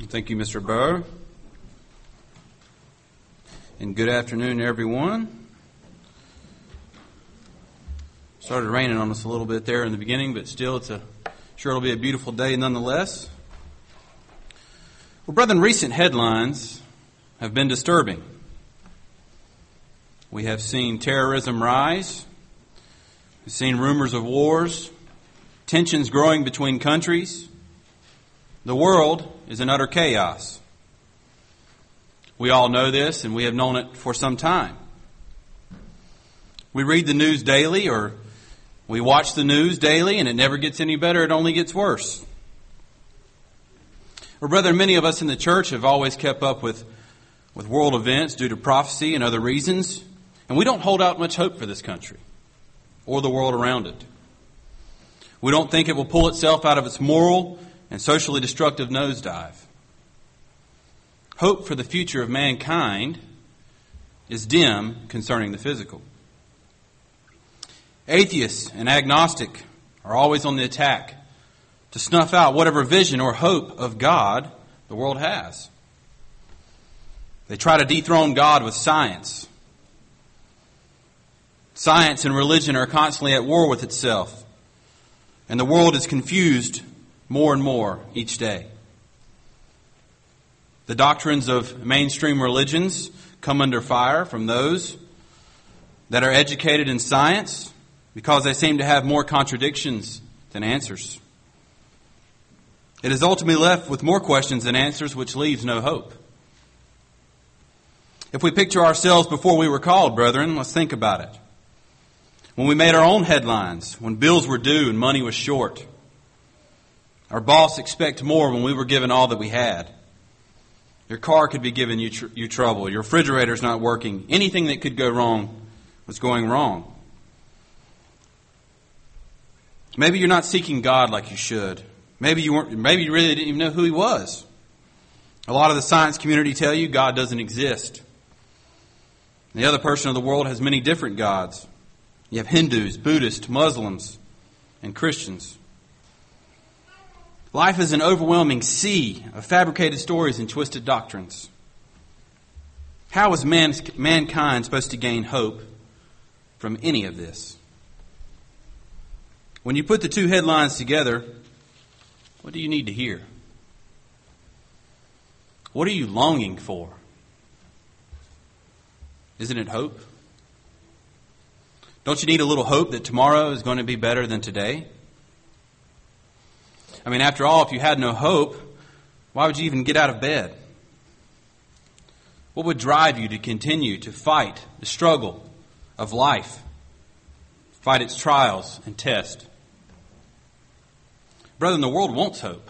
Thank you, Mr. Burr. And good afternoon, everyone. Started raining on us a little bit there in the beginning, but still, sure it'll be a beautiful day nonetheless. Well, brethren, recent headlines have been disturbing. We have seen terrorism rise. We've seen rumors of wars, tensions growing between countries. The world is in utter chaos. We all know this, and we have known it for some time. We read the news daily, or we watch the news daily, and it never gets any better, it only gets worse. Well, brethren, many of us in the church have always kept up with world events due to prophecy and other reasons, and we don't hold out much hope for this country or the world around it. We don't think it will pull itself out of its moral and socially destructive nosedive. Hope for the future of mankind is dim concerning the physical. Atheists and agnostic are always on the attack to snuff out whatever vision or hope of God the world has. They try to dethrone God with science. Science and religion are constantly at war with itself, and the world is confused more and more each day. The doctrines of mainstream religions come under fire from those that are educated in science because they seem to have more contradictions than answers. It is ultimately left with more questions than answers, which leaves no hope. If we picture ourselves before we were called, brethren, let's think about it. When we made our own headlines, when bills were due and money was short, our boss expected more when we were given all that we had. Your car could be giving you trouble. Your refrigerator's not working. Anything that could go wrong was going wrong. Maybe you're not seeking God like you should. Maybe you really didn't even know who He was. A lot of the science community tell you God doesn't exist. The other person of the world has many different gods. You have Hindus, Buddhists, Muslims, and Christians. Life is an overwhelming sea of fabricated stories and twisted doctrines. How is mankind supposed to gain hope from any of this? When you put the two headlines together, what do you need to hear? What are you longing for? Isn't it hope? Don't you need a little hope that tomorrow is going to be better than today? I mean, after all, if you had no hope, why would you even get out of bed? What would drive you to continue to fight the struggle of life, fight its trials and tests? Brethren, the world wants hope.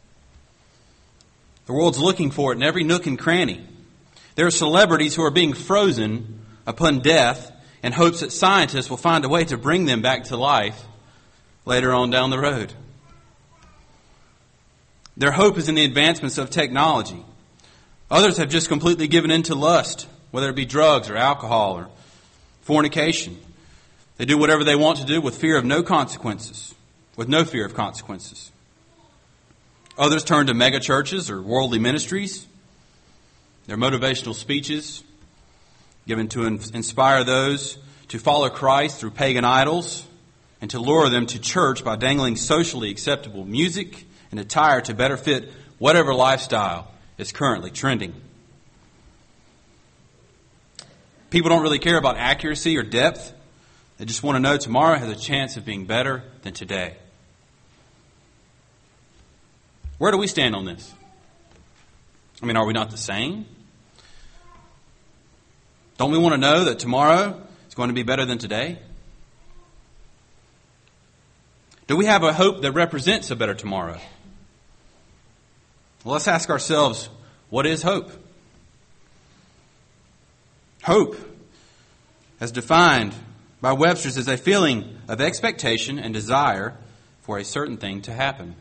The world's looking for it in every nook and cranny. There are celebrities who are being frozen upon death in hopes that scientists will find a way to bring them back to life later on down the road. Their hope is in the advancements of technology. Others have just completely given in to lust, whether it be drugs or alcohol or fornication. They do whatever they want to do with no fear of consequences. Others turn to mega churches or worldly ministries. Their motivational speeches given to inspire those to follow Christ through pagan idols and to lure them to church by dangling socially acceptable music and attire to better fit whatever lifestyle is currently trending. People don't really care about accuracy or depth. They just want to know tomorrow has a chance of being better than today. Where do we stand on this? I mean, are we not the same? Don't we want to know that tomorrow is going to be better than today? Do we have a hope that represents a better tomorrow? Well, let's ask ourselves, what is hope? Hope, as defined by Webster's, is a feeling of expectation and desire for a certain thing to happen.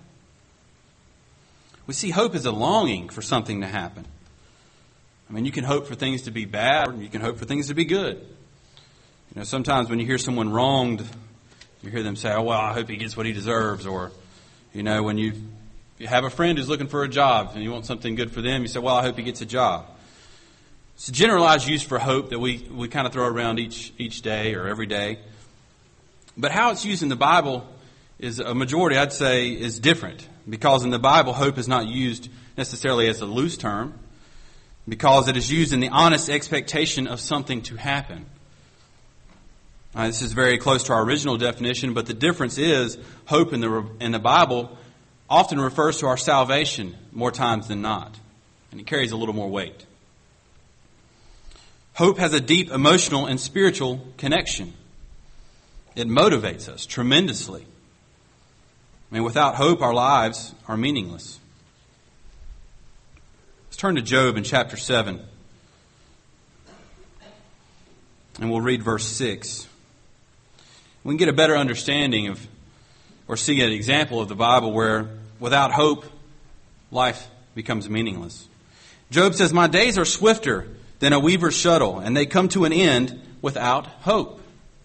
We see hope as a longing for something to happen. I mean, you can hope for things to be bad, or you can hope for things to be good. You know, sometimes when you hear someone wronged, you hear them say, oh, well, I hope he gets what he deserves. Or, you know, when you You have a friend who's looking for a job and you want something good for them. You say, well, I hope he gets a job. It's a generalized use for hope that we kind of throw around each day or every day. But how it's used in the Bible is a majority, I'd say, is different. Because in the Bible, hope is not used necessarily as a loose term. Because it is used in the honest expectation of something to happen. This is very close to our original definition, but the difference is hope in the Bible often refers to our salvation more times than not. And it carries a little more weight. Hope has a deep emotional and spiritual connection. It motivates us tremendously. I mean, without hope, our lives are meaningless. Let's turn to Job in chapter 7. And we'll read verse 6. We can get a better understanding of, or see an example of the Bible where without hope, life becomes meaningless. Job says, my days are swifter than a weaver's shuttle, and they come to an end without hope.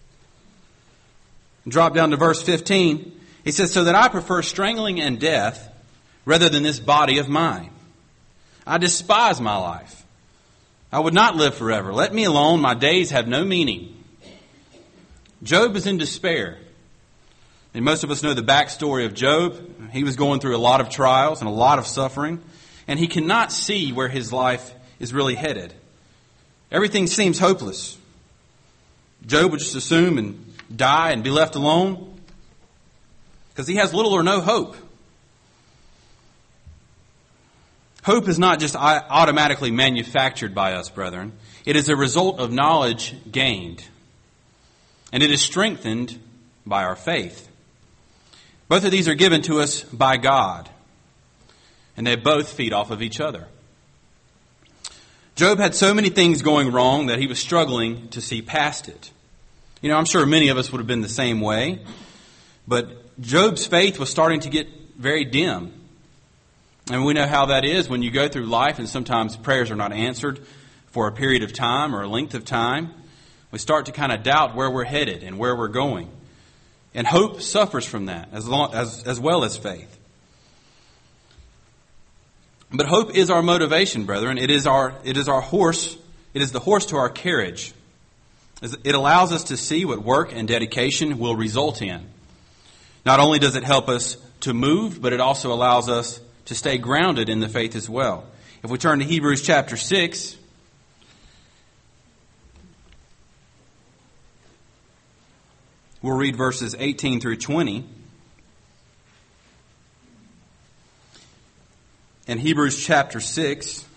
Drop down to verse 15. He says, so that I prefer strangling and death rather than this body of mine. I despise my life. I would not live forever. Let me alone. My days have no meaning. Job is in despair. And most of us know the backstory of Job. He was going through a lot of trials and a lot of suffering. And he cannot see where his life is really headed. Everything seems hopeless. Job would just assume and die and be left alone because he has little or no hope. Hope is not just automatically manufactured by us, brethren. It is a result of knowledge gained. And it is strengthened by our faith. Both of these are given to us by God. And they both feed off of each other. Job had so many things going wrong that he was struggling to see past it. You know, I'm sure many of us would have been the same way. But Job's faith was starting to get very dim. And we know how that is when you go through life and sometimes prayers are not answered for a period of time or a length of time. We start to kind of doubt where we're headed and where we're going. And hope suffers from that as well as faith. But hope is our motivation, brethren. It is our horse. It is the horse to our carriage. It allows us to see what work and dedication will result in. Not only does it help us to move, but it also allows us to stay grounded in the faith as well. If we turn to Hebrews chapter 6, we'll read verses 18 through 20. In Hebrews chapter 6,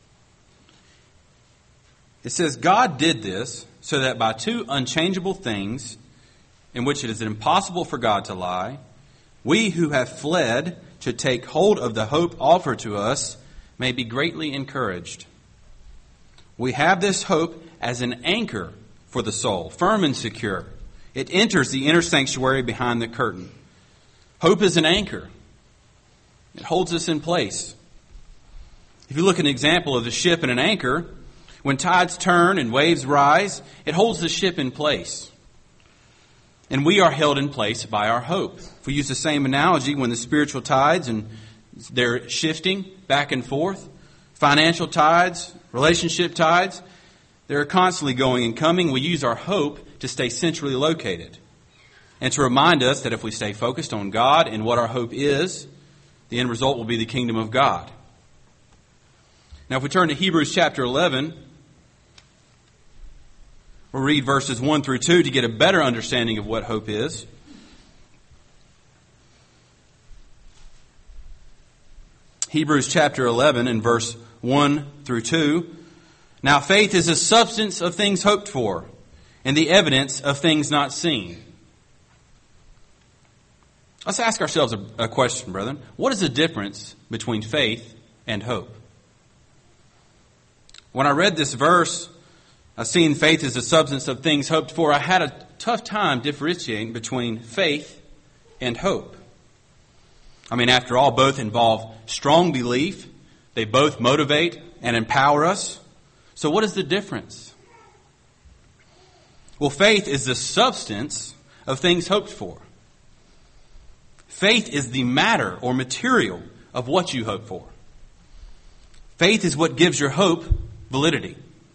it says, God did this so that by two unchangeable things, in which it is impossible for God to lie, we who have fled to take hold of the hope offered to us may be greatly encouraged. We have this hope as an anchor for the soul, firm and secure. It enters the inner sanctuary behind the curtain. Hope is an anchor. It holds us in place. If you look at an example of the ship and an anchor, when tides turn and waves rise, it holds the ship in place. And we are held in place by our hope. If we use the same analogy, when the spiritual tides and they're shifting back and forth, financial tides, relationship tides, they're constantly going and coming. We use our hope to stay centrally located and to remind us that if we stay focused on God and what our hope is, the end result will be the kingdom of God. Now, if we turn to Hebrews chapter 11, we'll read verses 1 through 2 to get a better understanding of what hope is. Hebrews chapter 11 and verse 1 through 2. Now faith is the substance of things hoped for, and the evidence of things not seen. Let's ask ourselves a question, brethren. What is the difference between faith and hope? When I read this verse, I seen faith is the substance of things hoped for. I had a tough time differentiating between faith and hope. I mean, after all, both involve strong belief. They both motivate and empower us. So what is the difference? Well, faith is the substance of things hoped for. Faith is the matter or material of what you hope for. Faith is what gives your hope validity.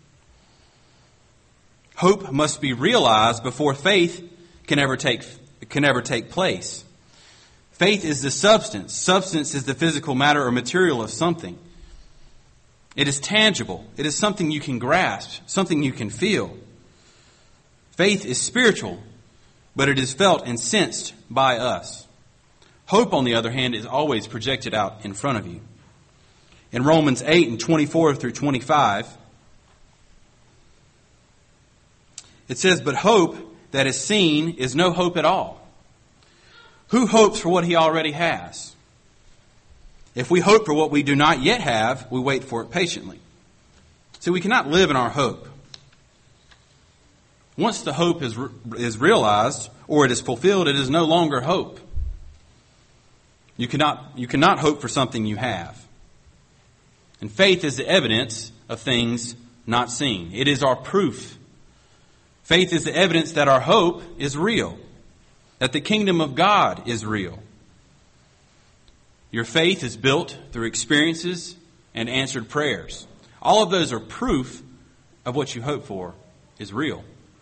Hope must be realized before faith can ever take place. Faith is the substance. Substance is the physical matter or material of something. It is tangible. It is something you can grasp, something you can feel. Faith is spiritual, but it is felt and sensed by us. Hope, on the other hand, is always projected out in front of you. In Romans 8 and 24 through 25, it says, "But hope that is seen is no hope at all. Who hopes for what he already has? If we hope for what we do not yet have, we wait for it patiently." So we cannot live in our hope. Once the hope is realized or it is fulfilled, it is no longer hope. You cannot hope for something you have. And faith is the evidence of things not seen. It is our proof. Faith is the evidence that our hope is real, that the kingdom of God is real. Your faith is built through experiences and answered prayers. All of those are proof of what you hope for is real.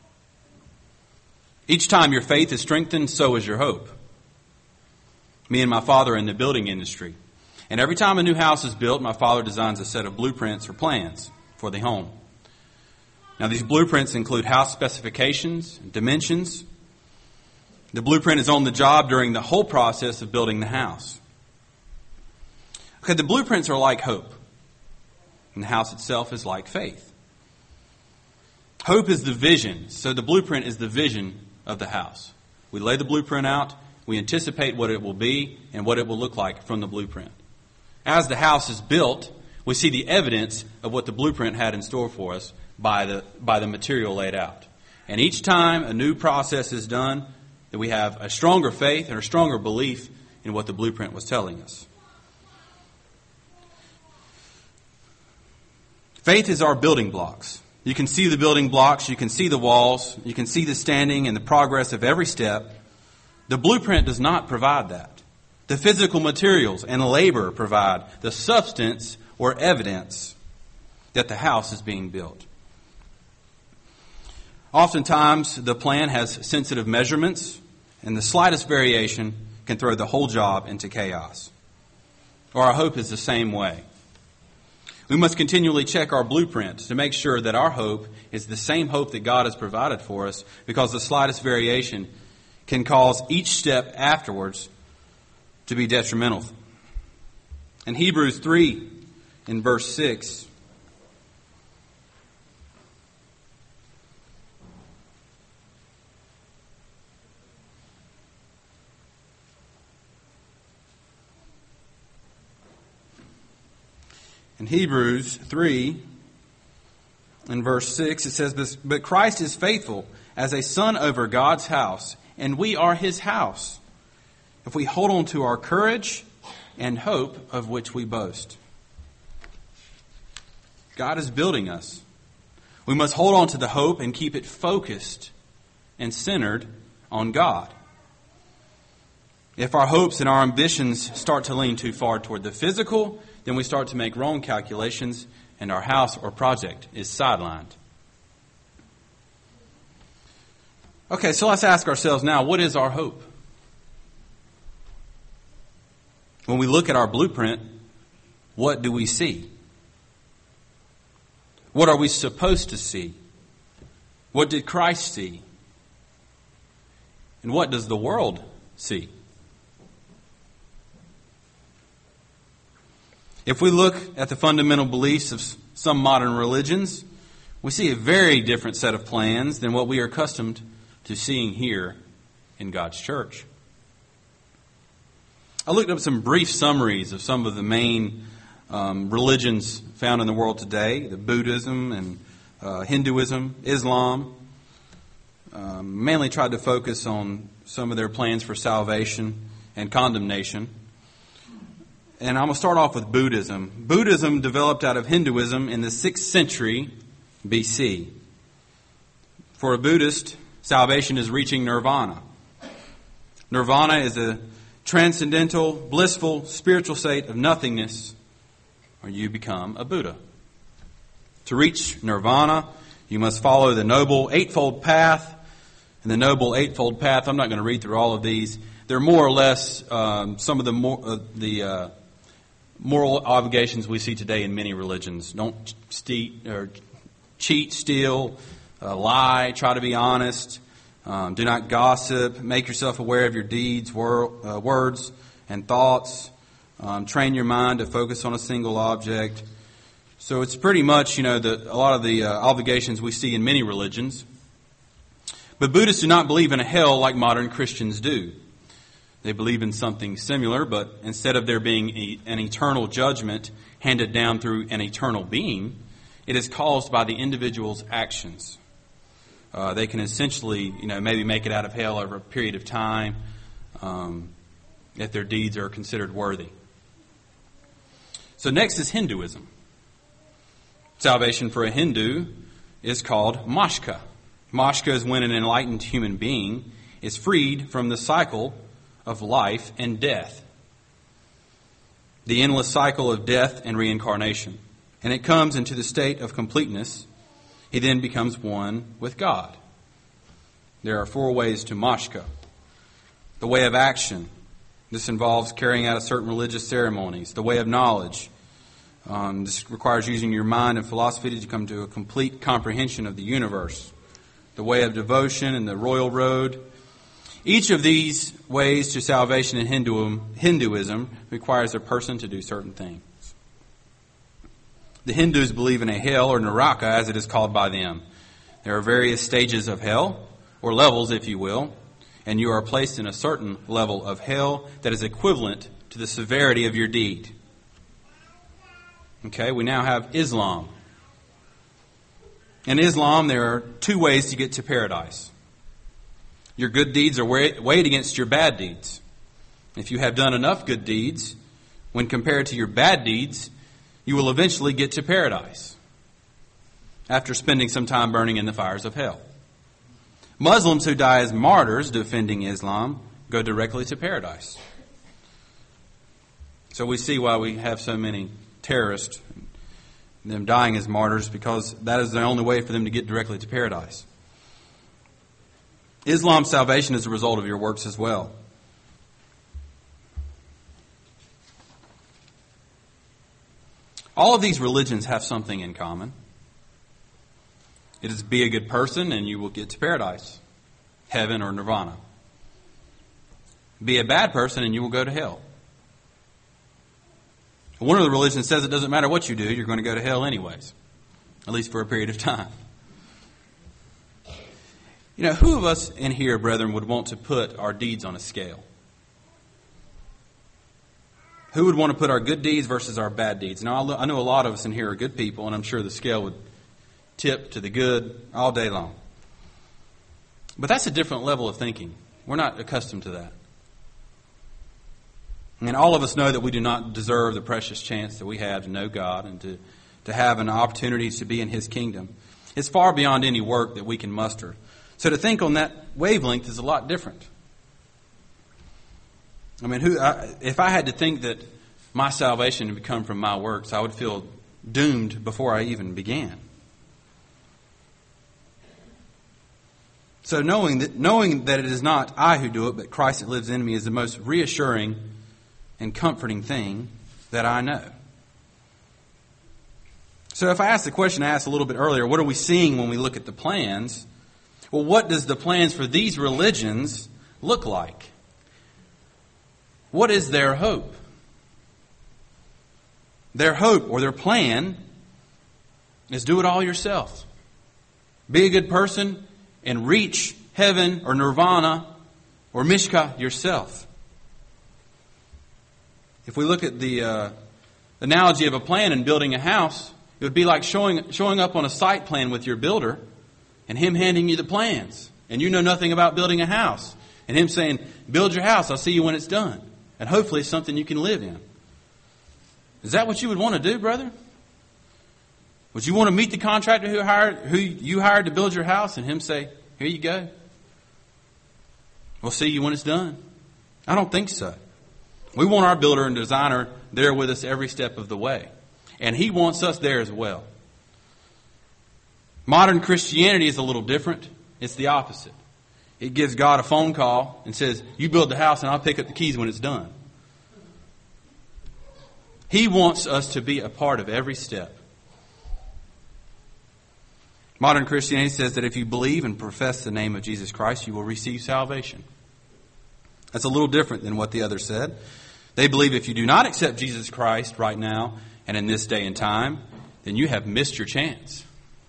Each time your faith is strengthened, so is your hope. Me and my father are in the building industry. And every time a new house is built, my father designs a set of blueprints or plans for the home. Now, these blueprints include house specifications and dimensions. The blueprint is on the job during the whole process of building the house. Okay, the blueprints are like hope, and the house itself is like faith. Hope is the vision, so the blueprint is the vision of the house. We lay the blueprint out, we anticipate what it will be and what it will look like from the blueprint. As the house is built, we see the evidence of what the blueprint had in store for us by the material laid out. And each time a new process is done, that we have a stronger faith and a stronger belief in what the blueprint was telling us. Faith is our building blocks. You can see the building blocks, you can see the walls, you can see the standing and the progress of every step. The blueprint does not provide that. The physical materials and labor provide the substance or evidence that the house is being built. Oftentimes, the plan has sensitive measurements, and the slightest variation can throw the whole job into chaos. Or our hope is the same way. We must continually check our blueprint to make sure that our hope is the same hope that God has provided for us, because the slightest variation can cause each step afterwards to be detrimental. In Hebrews 3, in verse 6, in Hebrews 3, in verse 6, it says, "But Christ is faithful as a son over God's house, and we are his house, if we hold on to our courage and hope of which we boast." God is building us. We must hold on to the hope and keep it focused and centered on God. If our hopes and our ambitions start to lean too far toward the physical, then we start to make wrong calculations and our house or project is sidelined. Okay, so let's ask ourselves now, what is our hope? When we look at our blueprint, what do we see? What are we supposed to see? What did Christ see? And what does the world see? If we look at the fundamental beliefs of some modern religions, we see a very different set of plans than what we are accustomed to seeing here in God's church. I looked up some brief summaries of some of the main religions found in the world today, the Buddhism and Hinduism, Islam. Mainly tried to focus on some of their plans for salvation and condemnation. And I'm going to start off with Buddhism. Buddhism developed out of Hinduism in the 6th century BC. For a Buddhist, salvation is reaching nirvana. Nirvana is a transcendental, blissful, spiritual state of nothingness, or you become a Buddha. To reach nirvana, you must follow the Noble Eightfold Path. And the Noble Eightfold Path, I'm not going to read through all of these. They're more or less some of the moral obligations we see today in many religions. Don't cheat, steal, lie, try to be honest. Do not gossip. Make yourself aware of your deeds, words, and thoughts. Train your mind to focus on a single object. So it's pretty much, a lot of the obligations we see in many religions. But Buddhists do not believe in a hell like modern Christians do. They believe in something similar, but instead of there being an eternal judgment handed down through an eternal being, it is caused by the individual's actions. They can essentially, maybe make it out of hell over a period of time if their deeds are considered worthy. So next is Hinduism. Salvation for a Hindu is called moksha. Moksha is when an enlightened human being is freed from the cycle of life and death, the endless cycle of death and reincarnation. And it comes into the state of completeness. He then becomes one with God. There are 4 ways to moksha. The way of action. This involves carrying out certain religious ceremonies. The way of knowledge. This requires using your mind and philosophy to come to a complete comprehension of the universe. The way of devotion and the royal road. Each of these ways to salvation in Hinduism requires a person to do certain things. The Hindus believe in a hell, or naraka as it is called by them. There are various stages of hell, or levels if you will, and you are placed in a certain level of hell that is equivalent to the severity of your deed. Okay, we now have Islam. In Islam, there are 2 ways to get to paradise. Your good deeds are weighed against your bad deeds. If you have done enough good deeds, when compared to your bad deeds, you will eventually get to paradise after spending some time burning in the fires of hell. Muslims who die as martyrs defending Islam go directly to paradise. So we see why we have so many terrorists, them dying as martyrs, because that is the only way for them to get directly to paradise. Islam's salvation is a result of your works as well. All of these religions have something in common. It is be a good person and you will get to paradise, heaven or nirvana. Be a bad person and you will go to hell. One of the religions says it doesn't matter what you do, you're going to go to hell anyways, at least for a period of time. Who of us in here, brethren, would want to put our deeds on a scale? Who would want to put our good deeds versus our bad deeds? Now, I know a lot of us in here are good people, and I'm sure the scale would tip to the good all day long. But that's a different level of thinking. We're not accustomed to that. And all of us know that we do not deserve the precious chance that we have to know God and to have an opportunity to be in His kingdom. It's far beyond any work that we can muster. So to think on that wavelength is a lot different. I mean, if I had to think that my salvation would come from my works, I would feel doomed before I even began. So knowing that it is not I who do it, but Christ that lives in me, is the most reassuring and comforting thing that I know. So if I ask the question I asked a little bit earlier, what are we seeing when we look at the plans? Well, what does the plans for these religions look like? What is their hope? Their hope or their plan is do it all yourself. Be a good person and reach heaven or nirvana or mishka yourself. If we look at the analogy of a plan in building a house, it would be like showing up on a site plan with your builder and him handing you the plans. And you know nothing about building a house. And him saying, build your house, I'll see you when it's done. And hopefully it's something you can live in. Is that what you would want to do, brother? Would you want to meet the contractor who you hired to build your house and him say, here you go, we'll see you when it's done? I don't think so. We want our builder and designer there with us every step of the way. And He wants us there as well. Modern Christianity is a little different. It's the opposite. It gives God a phone call and says, you build the house and I'll pick up the keys when it's done. He wants us to be a part of every step. Modern Christianity says that if you believe and profess the name of Jesus Christ, you will receive salvation. That's a little different than what the others said. They believe if you do not accept Jesus Christ right now and in this day and time, then you have missed your chance.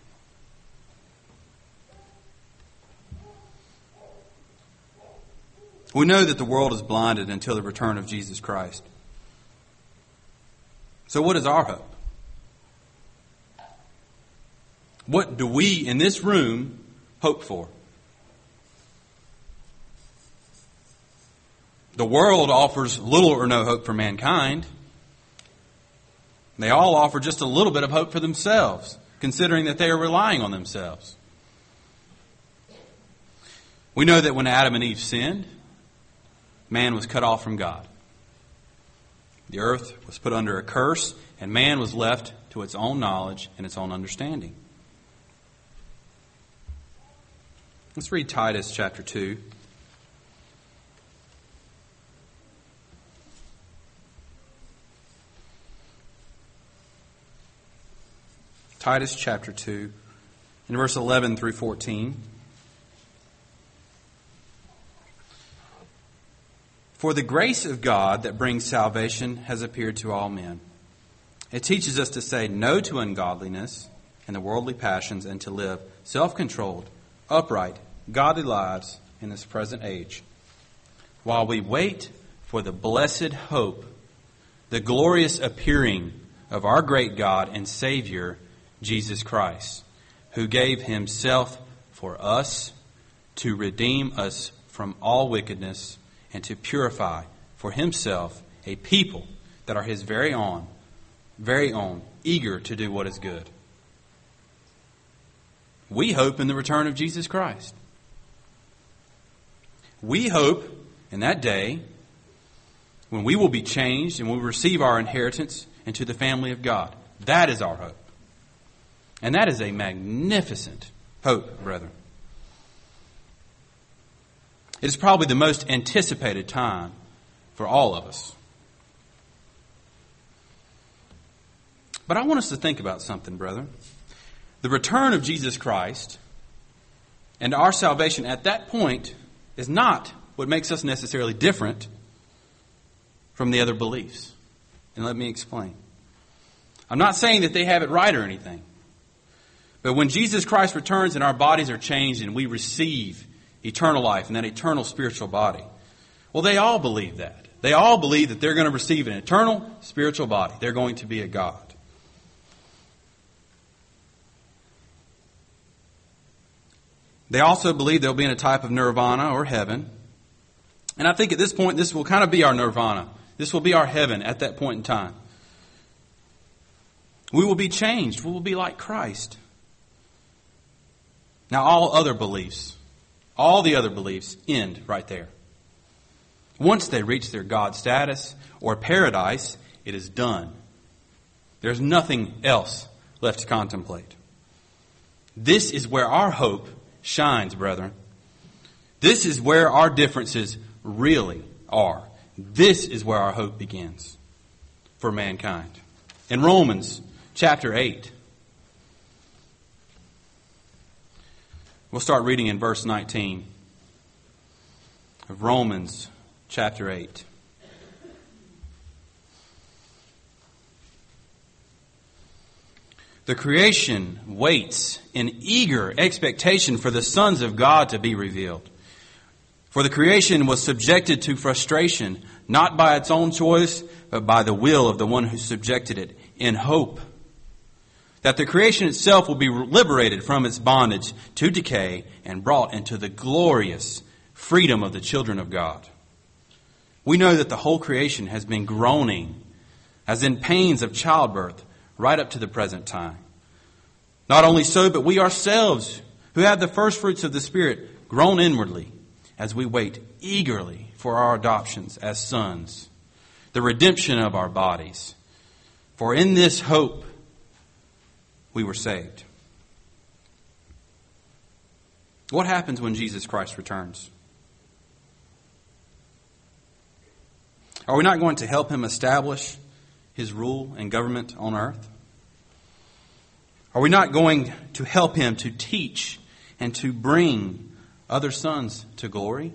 We know that the world is blinded until the return of Jesus Christ. So what is our hope? What do we in this room hope for? The world offers little or no hope for mankind. They all offer just a little bit of hope for themselves, considering that they are relying on themselves. We know that when Adam and Eve sinned, man was cut off from God. The earth was put under a curse, and man was left to its own knowledge and its own understanding. Let's read Titus chapter 2. Titus chapter 2, in verse 11 through 14. For the grace of God that brings salvation has appeared to all men. It teaches us to say no to ungodliness and the worldly passions and to live self-controlled, upright, godly lives in this present age, while we wait for the blessed hope, the glorious appearing of our great God and Savior, Jesus Christ, who gave Himself for us to redeem us from all wickedness and to purify for Himself a people that are His very own, eager to do what is good. We hope in the return of Jesus Christ. We hope in that day when we will be changed and we will receive our inheritance into the family of God. That is our hope. And that is a magnificent hope, brethren. It is probably the most anticipated time for all of us. But I want us to think about something, brethren. The return of Jesus Christ and our salvation at that point is not what makes us necessarily different from the other beliefs. And let me explain. I'm not saying that they have it right or anything. But when Jesus Christ returns and our bodies are changed and we receive eternal life and that eternal spiritual body, well, they all believe that. They all believe that they're going to receive an eternal spiritual body. They're going to be a God. They also believe they'll be in a type of nirvana or heaven. And I think at this point, this will kind of be our nirvana. This will be our heaven at that point in time. We will be changed. We will be like Christ. Now, all the other beliefs end right there. Once they reach their God status or paradise, it is done. There's nothing else left to contemplate. This is where our hope shines, brethren. This is where our differences really are. This is where our hope begins for mankind. In Romans chapter 8, we'll start reading in verse 19 of Romans chapter 8. The creation waits in eager expectation for the sons of God to be revealed. For the creation was subjected to frustration, not by its own choice, but by the will of the one who subjected it, in hope that the creation itself will be liberated from its bondage to decay and brought into the glorious freedom of the children of God. We know that the whole creation has been groaning as in pains of childbirth right up to the present time. Not only so, but we ourselves, who have the first fruits of the Spirit, groan inwardly as we wait eagerly for our adoptions as sons, the redemption of our bodies. For in this hope we were saved. What happens when Jesus Christ returns? Are we not going to help him establish his rule and government on earth? Are we not going to help him to teach and to bring other sons to glory?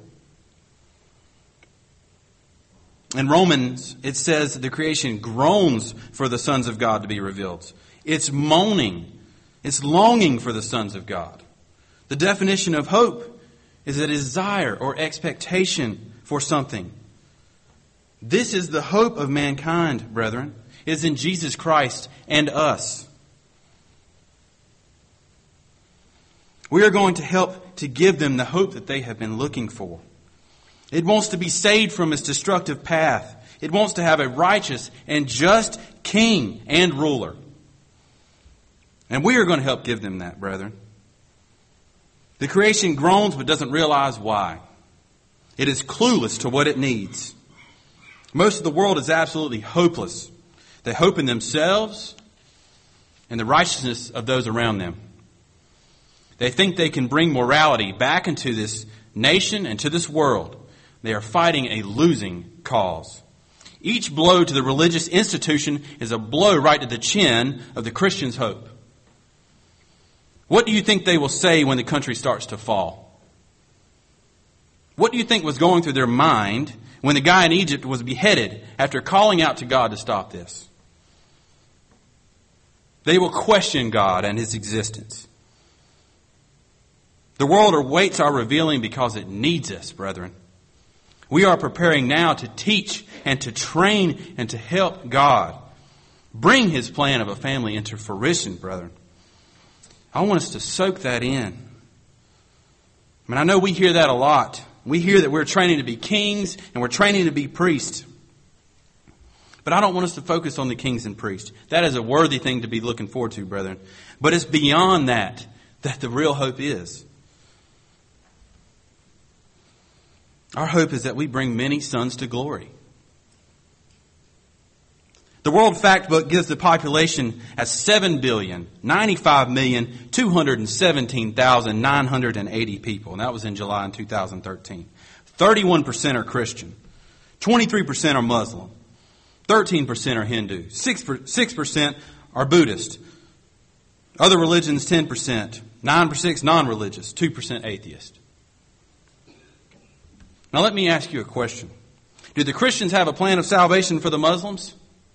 In Romans, it says the creation groans for the sons of God to be revealed. It's moaning. It's longing for the sons of God. The definition of hope is a desire or expectation for something. This is the hope of mankind, brethren. It is in Jesus Christ and us. We are going to help to give them the hope that they have been looking for. It wants to be saved from its destructive path. It wants to have a righteous and just king and ruler. And we are going to help give them that, brethren. The creation groans but doesn't realize why. It is clueless to what it needs. Most of the world is absolutely hopeless. They hope in themselves and the righteousness of those around them. They think they can bring morality back into this nation and to this world. They are fighting a losing cause. Each blow to the religious institution is a blow right to the chin of the Christian's hope. What do you think they will say when the country starts to fall? What do you think was going through their mind when the guy in Egypt was beheaded after calling out to God to stop this? They will question God and his existence. The world awaits our revealing because it needs us, brethren. We are preparing now to teach and to train and to help God bring his plan of a family into fruition, brethren. I want us to soak that in. I know we hear that a lot. We hear that we're training to be kings and we're training to be priests. But I don't want us to focus on the kings and priests. That is a worthy thing to be looking forward to, brethren. But it's beyond that the real hope is. Our hope is that we bring many sons to glory. The World Factbook gives the population as 7,095,217,980 people. And that was in July in 2013. 31% are Christian. 23% are Muslim. 13% are Hindu. 6% are Buddhist. Other religions, 10%. 9% non-religious. 2% atheist. Now let me ask you a question. Do the Christians have a plan of salvation for the Muslims?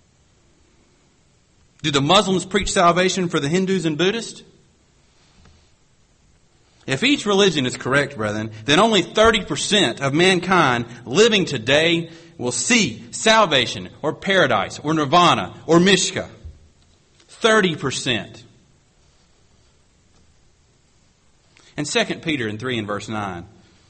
Do the Muslims preach salvation for the Hindus and Buddhists? If each religion is correct, brethren, then only 30% of mankind living today will see salvation or paradise or nirvana or mishka. 30%. And 2 Peter 3 in verse 9.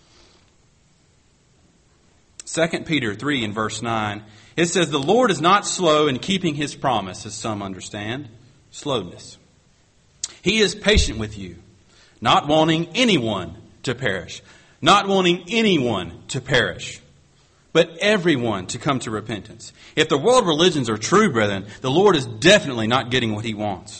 2 Peter 3 in verse 9, it says, "The Lord is not slow in keeping his promise," as some understand, slowness. "He is patient with you, not wanting anyone to perish." Not wanting anyone to perish, but everyone to come to repentance. If the world religions are true, brethren, the Lord is definitely not getting what he wants.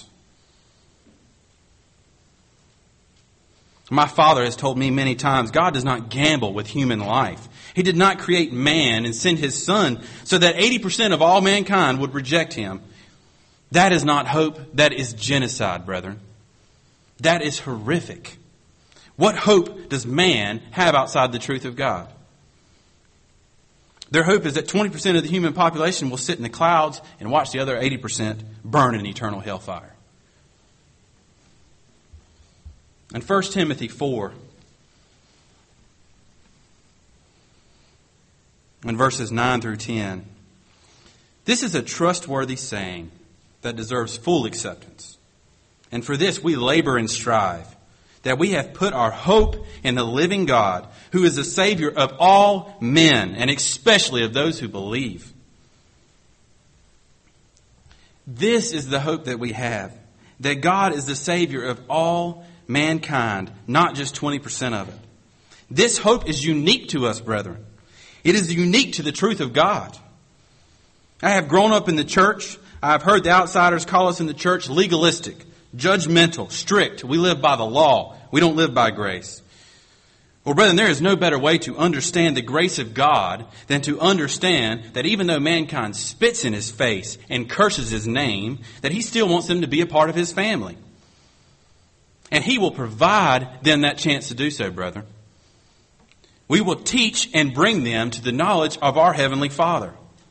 My father has told me many times, God does not gamble with human life. He did not create man and send his son so that 80% of all mankind would reject him. That is not hope. That is genocide, brethren. That is horrific. What hope does man have outside the truth of God? Their hope is that 20% of the human population will sit in the clouds and watch the other 80% burn in eternal hellfire. In 1 Timothy 4, in verses 9 through 10, this is a trustworthy saying that deserves full acceptance. And for this we labor and strive, that we have put our hope in the living God, who is the Savior of all men, and especially of those who believe. This is the hope that we have, that God is the Savior of all mankind, not just 20% of it. This hope is unique to us, brethren. It is unique to the truth of God. I have grown up in the church. I have heard the outsiders call us in the church legalistic, judgmental, strict. We live by the law. We don't live by grace. Well, brethren, there is no better way to understand the grace of God than to understand that even though mankind spits in His face and curses His name, that He still wants them to be a part of His family. And He will provide them that chance to do so, brethren. We will teach and bring them to the knowledge of our Heavenly Father.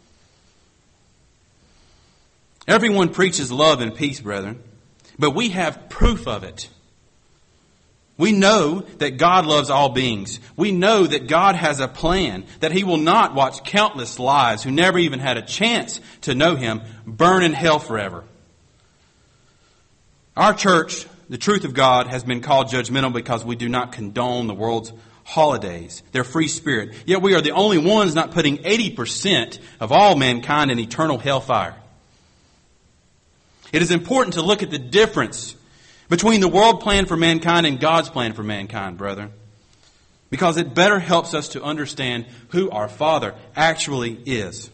Everyone preaches love and peace, brethren, but we have proof of it. We know that God loves all beings. We know that God has a plan, that He will not watch countless lives who never even had a chance to know Him burn in hell forever. Our church, the Truth of God, has been called judgmental because we do not condone the world's holidays, their free spirit. Yet we are the only ones not putting 80% of all mankind in eternal hellfire. It is important to look at the difference between the world plan for mankind and God's plan for mankind, brethren, because it better helps us to understand who our Father actually is.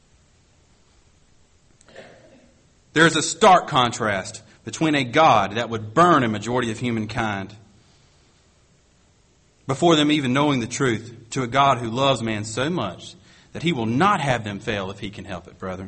There is a stark contrast between a God that would burn a majority of humankind before them even knowing the truth, to a God who loves man so much that He will not have them fail if He can help it, brethren.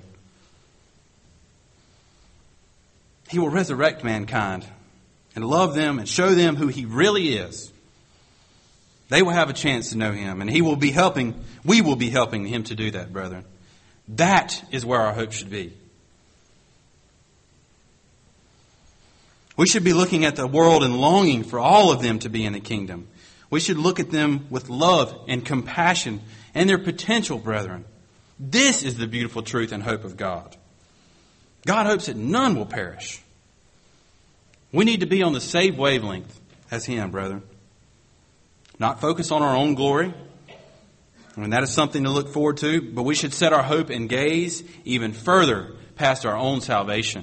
He will resurrect mankind and love them and show them who He really is. They will have a chance to know Him, and we will be helping Him to do that, brethren. That is where our hope should be. We should be looking at the world and longing for all of them to be in the kingdom. We should look at them with love and compassion and their potential, brethren. This is the beautiful truth and hope of God. God hopes that none will perish. We need to be on the same wavelength as Him, brethren. Not focus on our own glory. I mean, that is something to look forward to, but we should set our hope and gaze even further past our own salvation.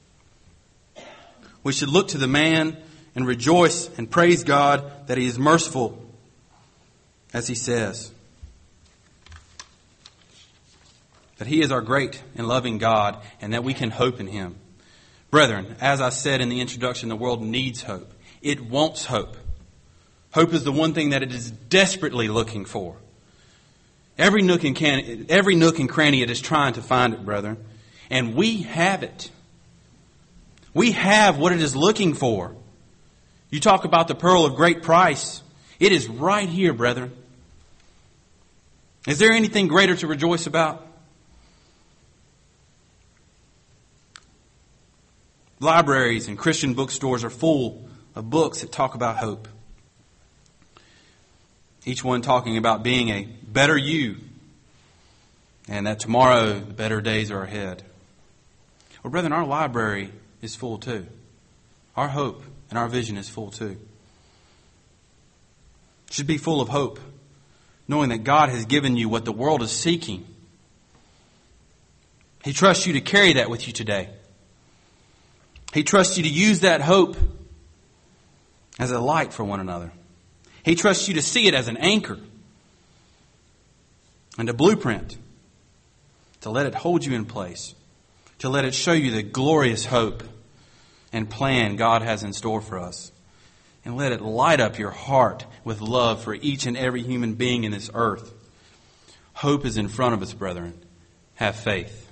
We should look to the man and rejoice and praise God that He is merciful, as He says. That He is our great and loving God, and that we can hope in Him. Brethren, as I said in the introduction, the world needs hope. It wants hope. Hope is the one thing that it is desperately looking for. Every nook and cranny it is trying to find it, brethren. And we have it. We have what it is looking for. You talk about the pearl of great price. It is right here, brethren. Is there anything greater to rejoice about? Libraries and Christian bookstores are full of books that talk about hope. Each one talking about being a better you, and that tomorrow the better days are ahead. Well, brethren, our library is full too. Our hope and our vision is full too. It should be full of hope, knowing that God has given you what the world is seeking. He trusts you to carry that with you today. He trusts you to use that hope as a light for one another. He trusts you to see it as an anchor and a blueprint, to let it hold you in place, to let it show you the glorious hope and plan God has in store for us. And let it light up your heart with love for each and every human being in this earth. Hope is in front of us, brethren. Have faith.